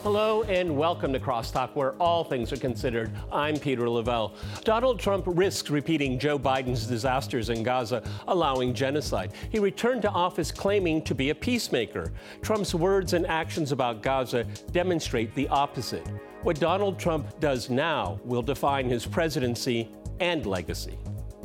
Hello and welcome to Crosstalk, where all things are considered. I'm Peter Lavelle. Donald Trump risks repeating Joe Biden's disasters in Gaza, allowing genocide. He returned to office claiming to be a peacemaker. Trump's words and actions about Gaza demonstrate the opposite. What Donald Trump does now will define his presidency and legacy.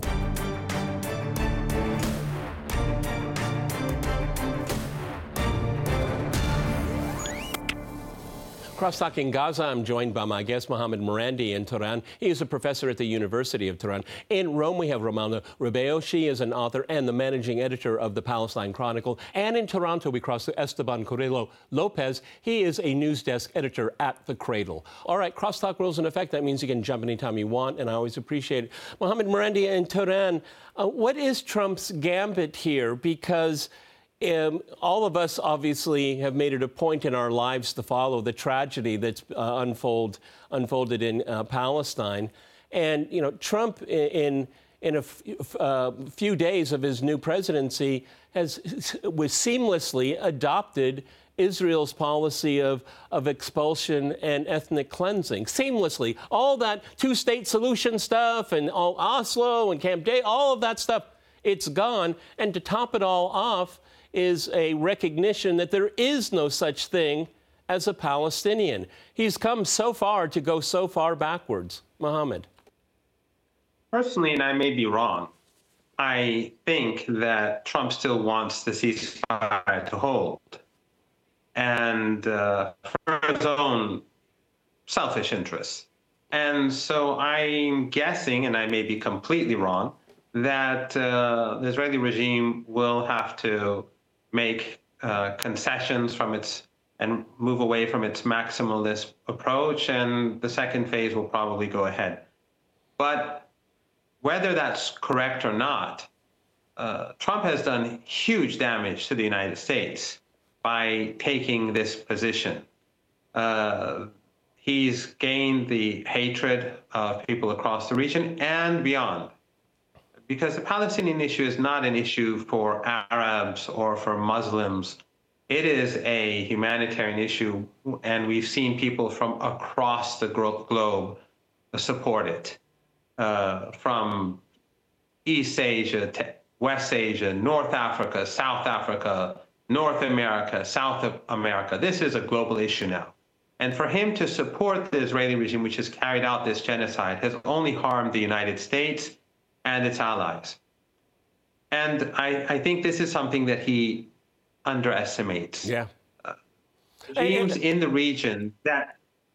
Crosstalk in Gaza, I'm joined by my guest, Mohamed Marandi in Tehran. He is a professor at the University of Tehran. In Rome, we have Romana Rubeo. She is an author and the managing editor of the Palestine Chronicle. And in Toronto, we cross to Esteban Carrillo Lopez. He is a news desk editor at The Cradle. All right, Crosstalk rules in effect. That means you can jump anytime you want, and I always appreciate it. Mohamed Marandi in Tehran, what is Trump's gambit here? Because all of us obviously have made it a point in our lives to follow the tragedy that's unfolded in Palestine. And, you know, Trump in a few days of his new presidency was seamlessly adopted Israel's policy of expulsion and ethnic cleansing. Seamlessly. All that two-state solution stuff and all Oslo and Camp David, all of that stuff, it's gone. And to top it all off is a recognition that there is no such thing as a Palestinian. He's come so far to go so far backwards. Mohamed. Personally, and I may be wrong, I think that Trump still wants the ceasefire to hold. And for his own selfish interests. And so I'm guessing, and I may be completely wrong, that the Israeli regime will have to make concessions from its and move away from its maximalist approach, and the second phase will probably go ahead. But whether that's correct or not, Trump has done huge damage to the United States by taking this position. He's gained the hatred of people across the region and beyond. Because the Palestinian issue is not an issue for Arabs or for Muslims. It is a humanitarian issue, and we've seen people from across the globe support it, from East Asia to West Asia, North Africa, South Africa, North America, South America. This is a global issue now. And for him to support the Israeli regime, which has carried out this genocide, has only harmed the United States and its allies. And I think this is something that he underestimates. Yeah. Regimes in the region that...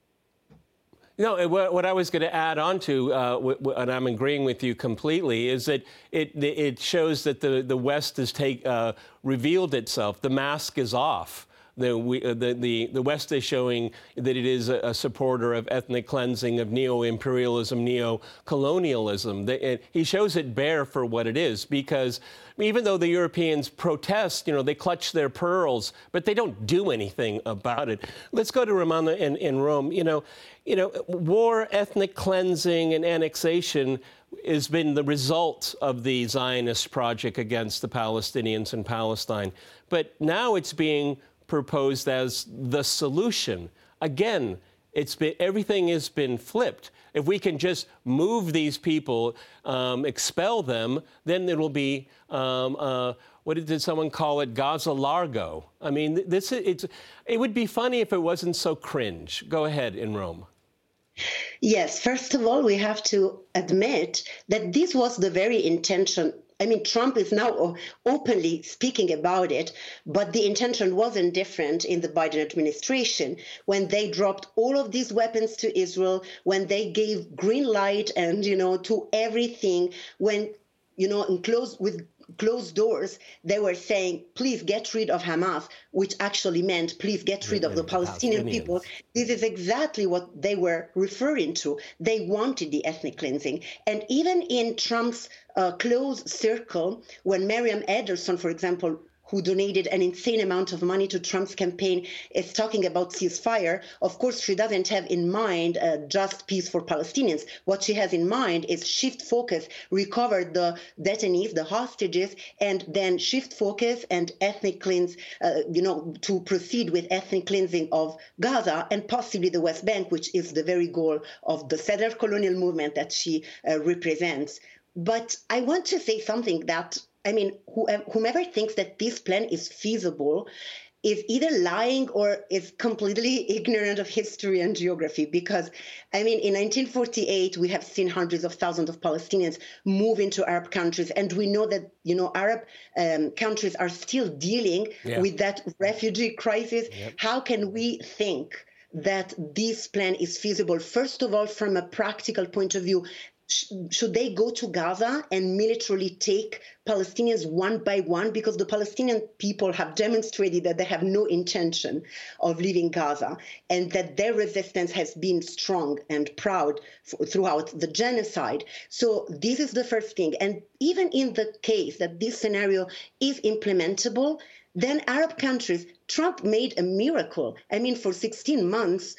No, what I was going to add on to, and I'm agreeing with you completely, is that it shows that the West has revealed itself. The mask is off. The West is showing that it is a supporter of ethnic cleansing, of neo-imperialism, neo-colonialism. He shows it bare for what it is, because even though the Europeans protest, they clutch their pearls, but they don't do anything about it. Let's go to Romana in Rome. War, ethnic cleansing, and annexation has been the result of the Zionist project against the Palestinians in Palestine. But now it's being proposed as the solution. Again, everything has been flipped. If we can just move these people, expel them, then it will be, what did someone call it, Gaza Largo? I mean, it would be funny if it wasn't so cringe. Go ahead in Rome. Yes, first of all, we have to admit that this was the very intention. I mean, Trump is now openly speaking about it, but the intention wasn't different in the Biden administration when they dropped all of these weapons to Israel, when they gave green light and, to everything, when, with closed doors, they were saying, please get rid of Hamas, which actually meant, please get rid of the Palestinian people. This is exactly what they were referring to. They wanted the ethnic cleansing. And even in Trump's close circle, when Miriam Ederson, for example, who donated an insane amount of money to Trump's campaign, is talking about ceasefire, of course, she doesn't have in mind just peace for Palestinians. What she has in mind is shift focus, recover the detainees, the hostages, and then shift focus and ethnic cleanse, to proceed with ethnic cleansing of Gaza and possibly the West Bank, which is the very goal of the settler colonial movement that she represents. But I want to say something that, whomever thinks that this plan is feasible is either lying or is completely ignorant of history and geography. Because, in 1948, we have seen hundreds of thousands of Palestinians move into Arab countries. And we know that, Arab countries are still dealing with that refugee crisis. Yep. How can we think that this plan is feasible? First of all, from a practical point of view, should they go to Gaza and militarily take Palestinians one by one? Because the Palestinian people have demonstrated that they have no intention of leaving Gaza and that their resistance has been strong and proud throughout the genocide. So this is the first thing. And even in the case that this scenario is implementable, then Arab countries, Trump made a miracle. For 16 months,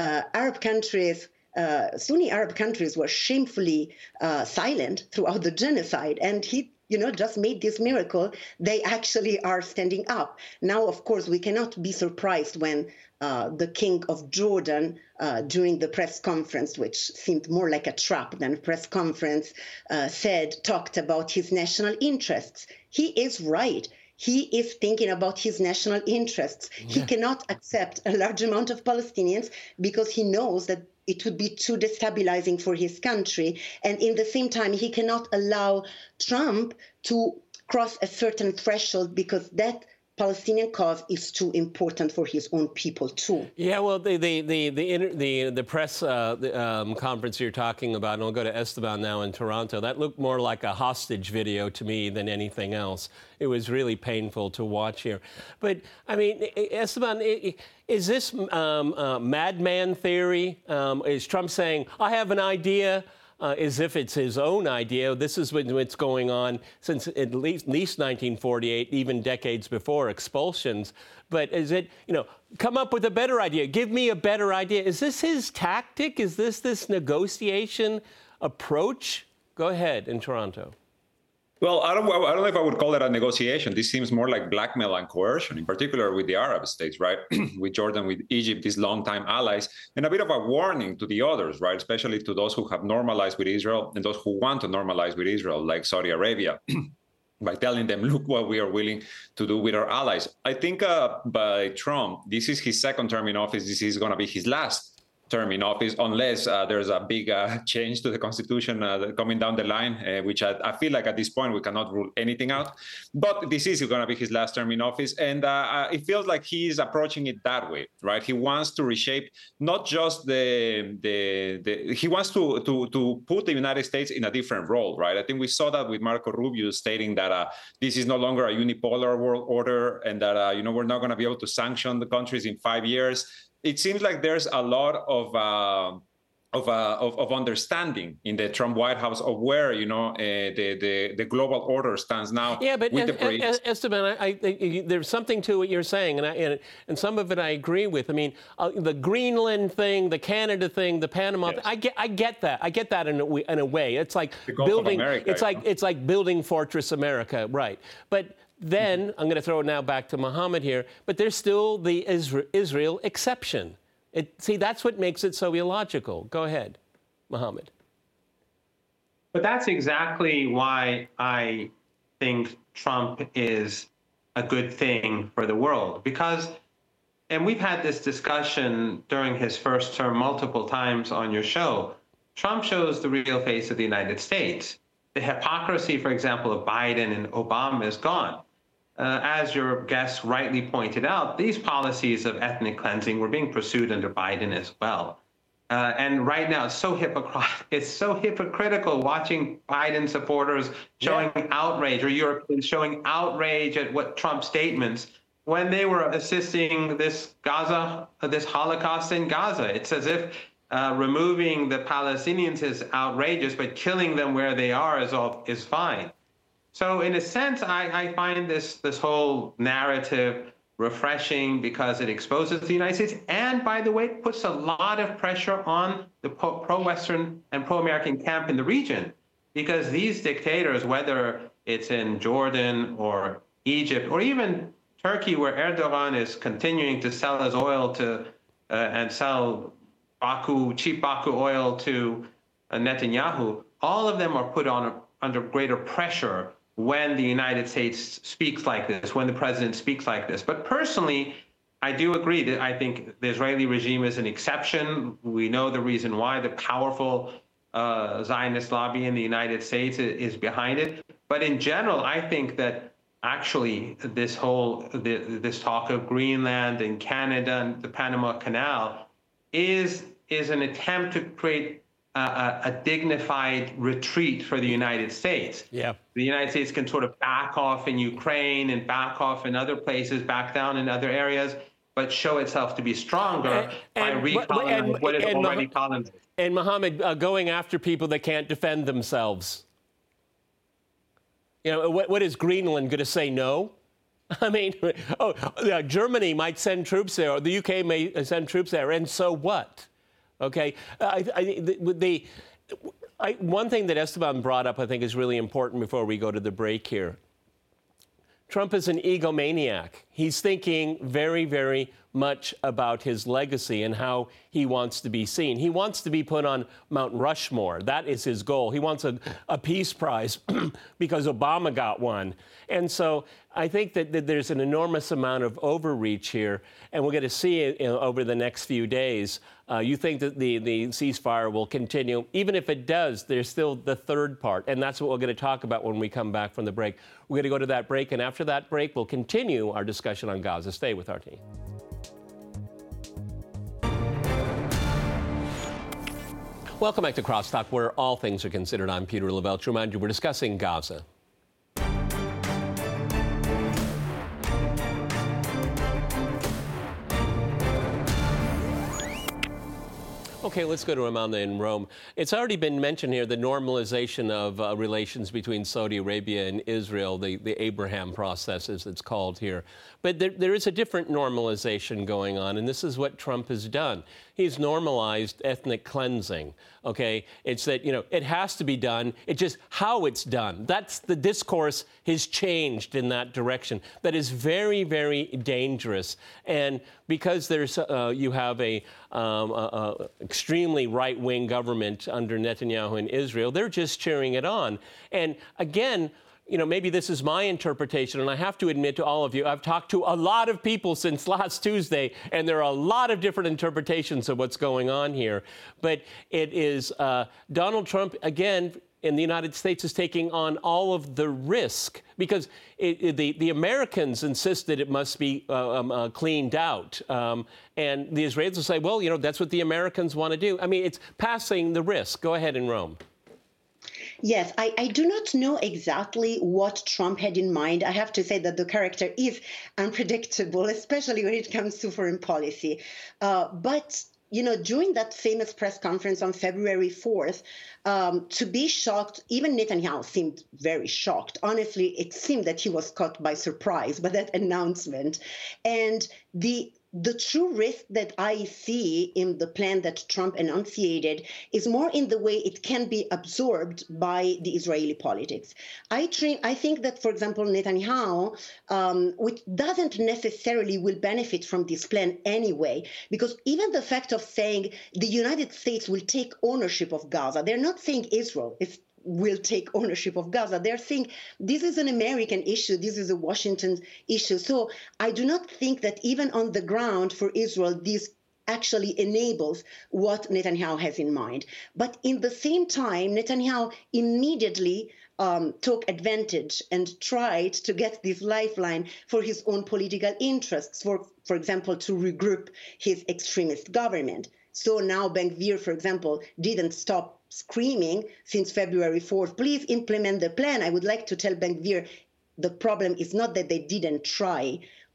Sunni Arab countries were shamefully silent throughout the genocide, and he, just made this miracle. They actually are standing up. Now, of course, we cannot be surprised when the King of Jordan, during the press conference, which seemed more like a trap than a press conference, talked about his national interests. He is right. He is thinking about his national interests. Yeah. He cannot accept a large amount of Palestinians because he knows that it would be too destabilizing for his country. And in the same time, he cannot allow Trump to cross a certain threshold because that Palestinian cause is too important for his own people too. Yeah, well, the press conference you're talking about, and I'll go to Esteban now in Toronto, that looked more like a hostage video to me than anything else. It was really painful to watch here. But, Esteban, is this madman theory? Is Trump saying, I have an idea, as if it's his own idea? This is what's going on since at least 1948, even decades before expulsions. But is it, come up with a better idea, give me a better idea? Is this his tactic? Is this negotiation approach? Go ahead in Toronto. Well, I don't know if I would call it a negotiation. This seems more like blackmail and coercion, in particular with the Arab states, right? With Jordan, with Egypt, these longtime allies, and a bit of a warning to the others, right? Especially to those who have normalized with Israel and those who want to normalize with Israel, like Saudi Arabia, by telling them, look what we are willing to do with our allies. I think by Trump, this is his second term in office. This is going to be his last term in office, unless there's a big change to the Constitution coming down the line, which I feel like at this point we cannot rule anything out. But this is going to be his last term in office, and it feels like he's approaching it that way, right? He wants to reshape not just he wants to put the United States in a different role, right? I think we saw that with Marco Rubio stating that this is no longer a unipolar world order, and that we're not going to be able to sanction the countries in 5 years. It seems like there's a lot of understanding in the Trump White House of where the global order stands now. Yeah, but Esteban, there's something to what you're saying, and some of it I agree with. The Greenland thing, the Canada thing, the Panama thing, I get that. I get that in a way. It's like building. America, it's like building Fortress America, right? But then, I'm going to throw it now back to Mohammed here, but there's still the Israel exception. See, that's what makes it so illogical. Go ahead, Mohammed. But that's exactly why I think Trump is a good thing for the world. Because, and we've had this discussion during his first term multiple times on your show, Trump shows the real face of the United States. The hypocrisy, for example, of Biden and Obama is gone. As your guest rightly pointed out, these policies of ethnic cleansing were being pursued under Biden as well. And right now, it's so hypocritical watching Biden supporters showing outrage, or Europeans showing outrage at what Trump's statements when they were assisting this Holocaust in Gaza. It's as if removing the Palestinians is outrageous, but killing them where they are is fine. So in a sense, I find this whole narrative refreshing because it exposes the United States and, by the way, puts a lot of pressure on the pro-Western and pro-American camp in the region, because these dictators, whether it's in Jordan or Egypt or even Turkey, where Erdogan is continuing to sell his oil to and sell cheap Baku oil to Netanyahu, all of them are put under greater pressure when the United States speaks like this, when the president speaks like this. But personally, I do agree that I think the Israeli regime is an exception. We know the reason why. The powerful Zionist lobby in the United States is behind it. But in general, I think that actually this talk of Greenland and Canada and the Panama Canal is an attempt to create a dignified retreat for the United States. Yeah. The United States can sort of back off in Ukraine and back off in other places, back down in other areas, but show itself to be stronger by recolonizing what is already colonized. And Mohammed, going after people that can't defend themselves. You know, what is Greenland going to say no? I mean, Germany might send troops there, or the UK may send troops there, and so what? Okay, one thing that Esteban brought up, I think, is really important before we go to the break here. Trump is an egomaniac. He's thinking very, very much about his legacy and how he wants to be seen. He wants to be put on Mount Rushmore. That is his goal. He wants a peace prize because Obama got one. And so I think that there's an enormous amount of overreach here, and we're going to see it over the next few days. You think that the ceasefire will continue. Even if it does, there's still the third part, and that's what we're going to talk about when we come back from the break. We're going to go to that break, and after that break, we'll continue our discussion on Gaza. Stay with our team. Welcome back to Crosstalk, where all things are considered. I'm Peter Lavelle. To remind you, we're discussing Gaza. Okay, let's go to Amanda in Rome. It's already been mentioned here, the normalization of relations between Saudi Arabia and Israel, the Abraham process, as it's called here. But there is a different normalization going on, and this is what Trump has done. He's normalized ethnic cleansing, okay? It's that, you know, it has to be done. It's just how it's done. That's the discourse has changed in that direction. That is very, very dangerous. And because there's you have a extremely right-wing government under Netanyahu in Israel, they're just cheering it on. And again, you know, maybe this is my interpretation, and I have to admit to all of you, I've talked to a lot of people since last Tuesday, and there are a lot of different interpretations of what's going on here. But it is Donald Trump, again, in the United States, is taking on all of the risk because the Americans insist that it must be cleaned out. And the Israelis will say, well, you know, that's what the Americans want to do. I mean, it's passing the risk. Go ahead in Rome. Yes, I do not know exactly what Trump had in mind. I have to say that the character is unpredictable, especially when it comes to foreign policy. But, you know, during that famous press conference on February 4th, to be shocked, even Netanyahu seemed very shocked. Honestly, it seemed that he was caught by surprise by that announcement. And the true risk that I see in the plan that Trump enunciated is more in the way it can be absorbed by the Israeli politics. I think that, for example, Netanyahu, which doesn't necessarily will benefit from this plan anyway, because even the fact of saying the United States will take ownership of Gaza, they're not saying Israel will take ownership of Gaza. They're saying this is an American issue, this is a Washington issue. So I do not think that even on the ground for Israel, this actually enables what Netanyahu has in mind. But in the same time, Netanyahu immediately took advantage and tried to get this lifeline for his own political interests, for example, to regroup his extremist government. So now Ben-Gvir, for example, didn't stop screaming since February 4th, please implement the plan. I would like to tell Ben-Gvir the problem is not that they didn't try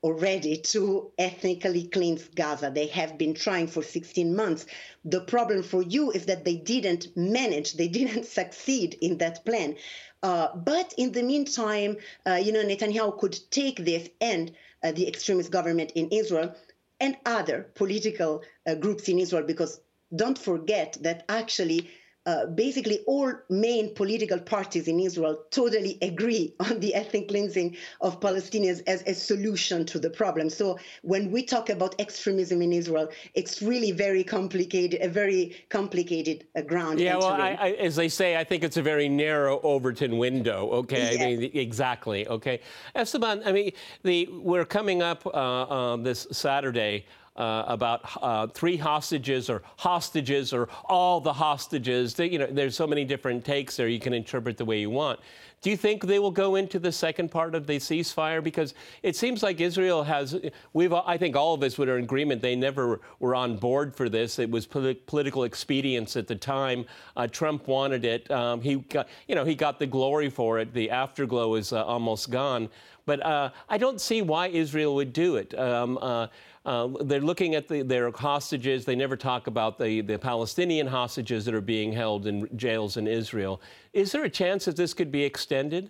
already to ethnically cleanse Gaza. They have been trying for 16 months. The problem for you is that they didn't manage, they didn't succeed in that plan. But in the meantime, Netanyahu could take this and the extremist government in Israel and other political groups in Israel, because don't forget that actually basically all main political parties in Israel totally agree on the ethnic cleansing of Palestinians as a solution to the problem. So when we talk about extremism in Israel, it's really very complicated, a very complicated ground. Yeah, well, as they say, I think it's a very narrow Overton window. Okay, yeah. I mean, exactly. Okay, Esteban, I mean, we're coming up this Saturday. About 3 hostages or all the hostages. There's so many different takes there. You can interpret the way you want. Do you think they will go into the second part of the ceasefire? Because it seems like Israel has, I think all of us were in agreement, they never were on board for this. It was political expedience at the time. Trump wanted it. He got the glory for it. The afterglow is almost gone. But I don't see why Israel would do it. They're looking at their hostages. They never talk about the Palestinian hostages that are being held in jails in Israel. Is there a chance that this could be extended?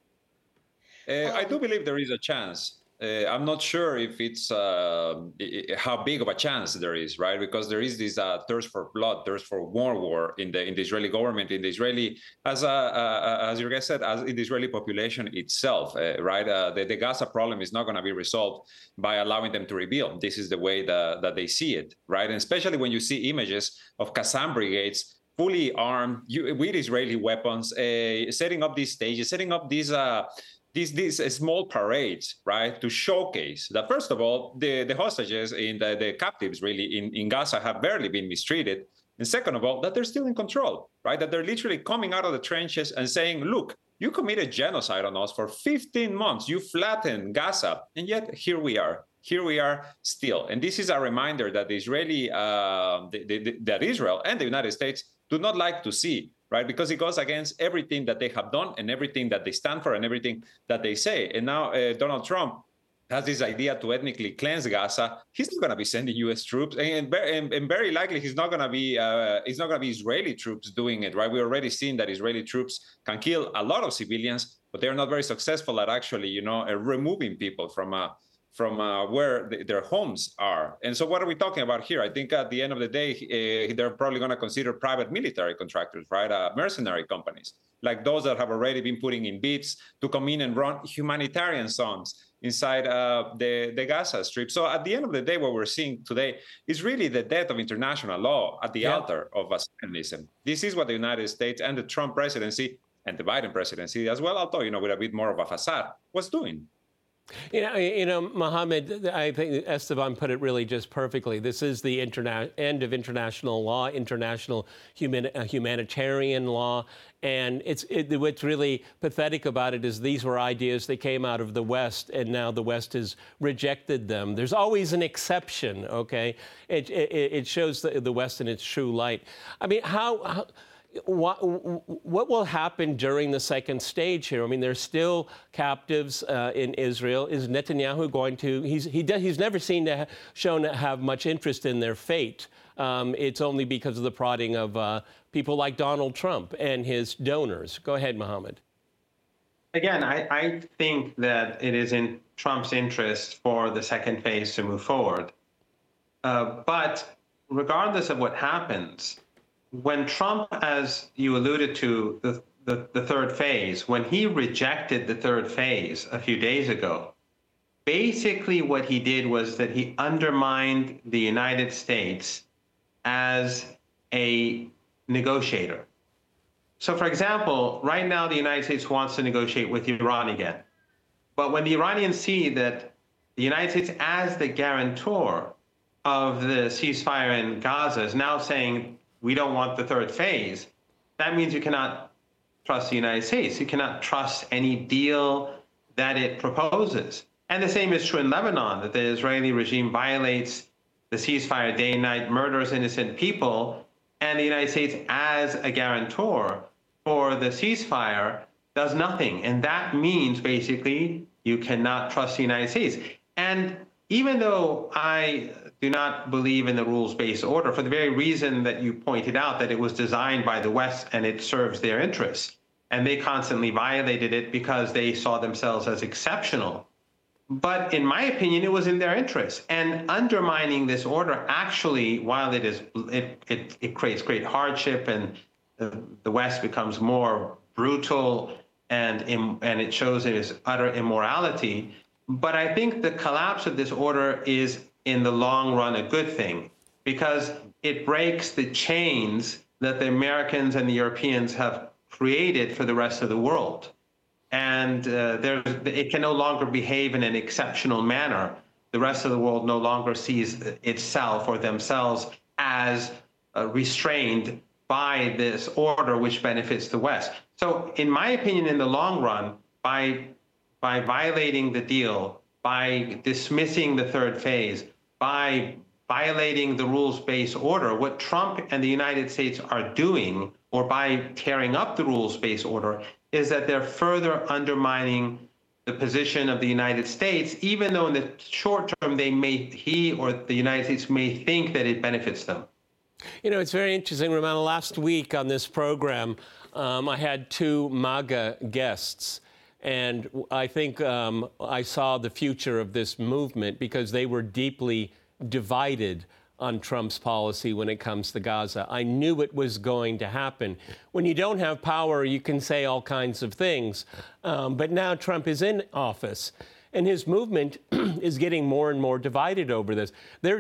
I do believe there is a chance. I'm not sure if it's how big of a chance there is, right? Because there is this thirst for blood, thirst for more war in the Israeli government, in the Israeli, as your guest said, as in the Israeli population itself, right? The Gaza problem is not going to be resolved by allowing them to rebuild. This is the way that they see it, right? And especially when you see images of Qassam brigades fully armed with Israeli weapons, setting up these stages, setting up these small parades, right, to showcase that, first of all, the hostages and the captives really in Gaza have barely been mistreated. And second of all, that they're still in control, right, that they're literally coming out of the trenches and saying, look, you committed genocide on us for 15 months. You flattened Gaza. And yet here we are. Here we are still. And this is a reminder that that Israel and the United States do not like to see, right? Because it goes against everything that they have done and everything that they stand for and everything that they say. And now Donald Trump has this idea to ethnically cleanse Gaza. He's not going to be sending U.S. troops, and very likely he's not going to be Israeli troops doing it, right? We're already seeing that Israeli troops can kill a lot of civilians, but they're not very successful at actually, removing people from where their homes are. And so what are we talking about here? I think at the end of the day, they're probably going to consider private military contractors, right? Mercenary companies, like those that have already been putting in bids to come in and run humanitarian zones inside the Gaza Strip. So at the end of the day, what we're seeing today is really the death of international law at the altar of Zionism. This is what the United States and the Trump presidency and the Biden presidency as well, although, with a bit more of a facade, was doing. Mohammed, I think Esteban put it really just perfectly. This is the end of international law, international humanitarian law. And what's really pathetic about it is these were ideas that came out of the West, and now the West has rejected them. There's always an exception, okay? It shows the West in its true light. I mean, what will happen during the second stage here? I mean, there's still captives in Israel. Is Netanyahu going to? He's never shown to have much interest in their fate. It's only because of the prodding of people like Donald Trump and his donors. Go ahead, Mohammed. Again, I think that it is in Trump's interest for the second phase to move forward. But regardless of what happens, when Trump, as you alluded to, the third phase, when he rejected the third phase a few days ago, basically what he did was that he undermined the United States as a negotiator. So, for example, right now the United States wants to negotiate with Iran again. But when the Iranians see that the United States, as the guarantor of the ceasefire in Gaza, is now saying, we don't want the third phase, that means you cannot trust the United States. You cannot trust any deal that it proposes. And the same is true in Lebanon, that the Israeli regime violates the ceasefire day and night, murders innocent people, and the United States, as a guarantor for the ceasefire, does nothing. And that means basically you cannot trust the United States. And even though I do not believe in the rules-based order, for the very reason that you pointed out, that it was designed by the West and it serves their interests, and they constantly violated it because they saw themselves as exceptional. But in my opinion, it was in their interest. And undermining this order actually, while it creates great hardship and the West becomes more brutal and it shows it is utter immorality, but I think the collapse of this order is, in the long run, a good thing, because it breaks the chains that the Americans and the Europeans have created for the rest of the world. And it can no longer behave in an exceptional manner. The rest of the world no longer sees itself or themselves as restrained by this order, which benefits the West. So in my opinion, in the long run, by violating the deal, by dismissing the third phase, by violating the rules-based order, what Trump and the United States are doing, or by tearing up the rules-based order, is that they're further undermining the position of the United States, even though in the short term he or the United States may think that it benefits them. You know, it's very interesting, Romano. Last week on this program, I had two MAGA guests. And I think I saw the future of this movement because they were deeply divided on Trump's policy when it comes to Gaza. I knew it was going to happen. When you don't have power, you can say all kinds of things. But now Trump is in office, and his movement is getting more and more divided over this.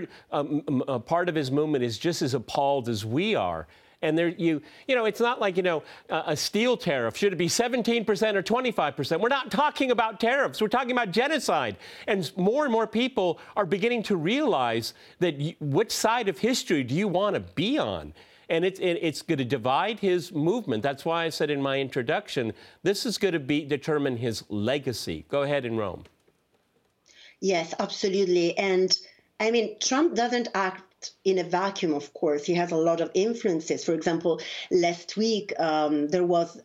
A part of his movement is just as appalled as we are. And it's not like, a steel tariff. Should it be 17% or 25%? We're not talking about tariffs. We're talking about genocide. And more people are beginning to realize that which side of history do you want to be on? And it's going to divide his movement. That's why I said in my introduction, this is going to determine his legacy. Go ahead, in Rome. Yes, absolutely. And I mean, Trump doesn't act in a vacuum, of course. He has a lot of influences. For example, last week, there was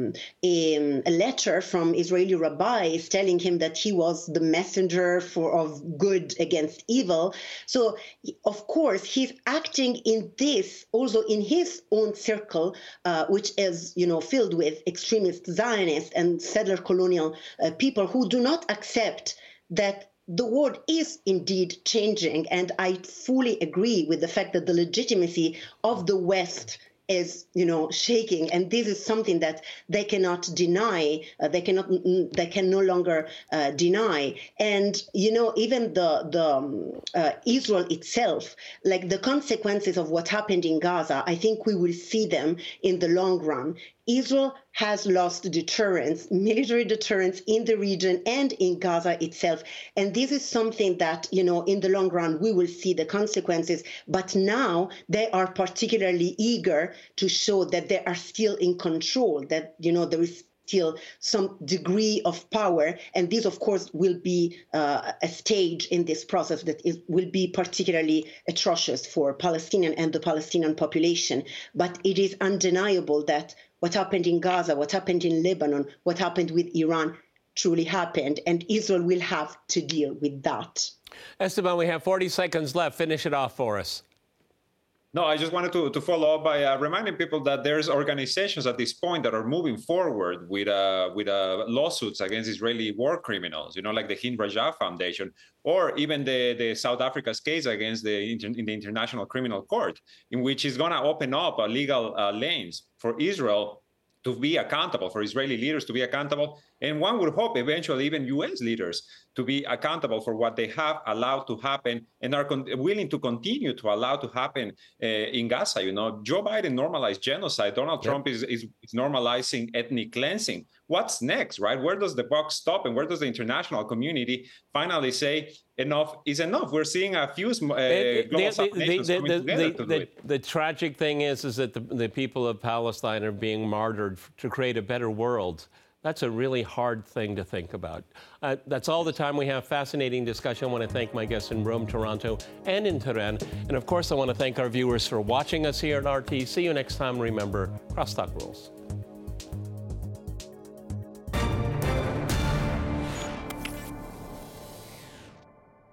a letter from Israeli rabbis telling him that he was the messenger of good against evil. So, of course, he's acting in this, also in his own circle, which is, filled with extremist Zionists and settler colonial people who do not accept that the world is indeed changing, and I fully agree with the fact that the legitimacy of the West is, shaking, and this is something that they cannot deny. They can no longer deny. And even the Israel itself, like the consequences of what happened in Gaza, I think we will see them in the long run. Israel has lost deterrence, military deterrence in the region and in Gaza itself. And this is something that, in the long run, we will see the consequences. But now they are particularly eager to show that they are still in control, that, there is still some degree of power. And this, of course, will be a stage in this process that will be particularly atrocious for Palestinian and the Palestinian population. But it is undeniable that what happened in Gaza, what happened in Lebanon, what happened with Iran truly happened, and Israel will have to deal with that. Esteban, we have 40 seconds left. Finish it off for us. No, I just wanted to follow up by reminding people that there's organizations at this point that are moving forward with lawsuits against Israeli war criminals, like the Hind Rajah Foundation, or even the South Africa's case against in the International Criminal Court, in which is going to open up legal lanes for Israel to be accountable, for Israeli leaders to be accountable. And one would hope eventually even U.S. leaders to be accountable for what they have allowed to happen and are willing to continue to allow to happen in Gaza. Joe Biden normalized genocide. Donald Trump is normalizing ethnic cleansing. What's next, right? Where does the buck stop, and where does the international community finally say enough is enough? We're seeing a few global South nations coming together to do it. The tragic thing is that the people of Palestine are being martyred to create a better world. That's a really hard thing to think about. That's all the time we have. Fascinating discussion. I want to thank my guests in Rome, Toronto, and in Tehran. And of course, I want to thank our viewers for watching us here at RT. See you next time. Remember, crosstalk rules.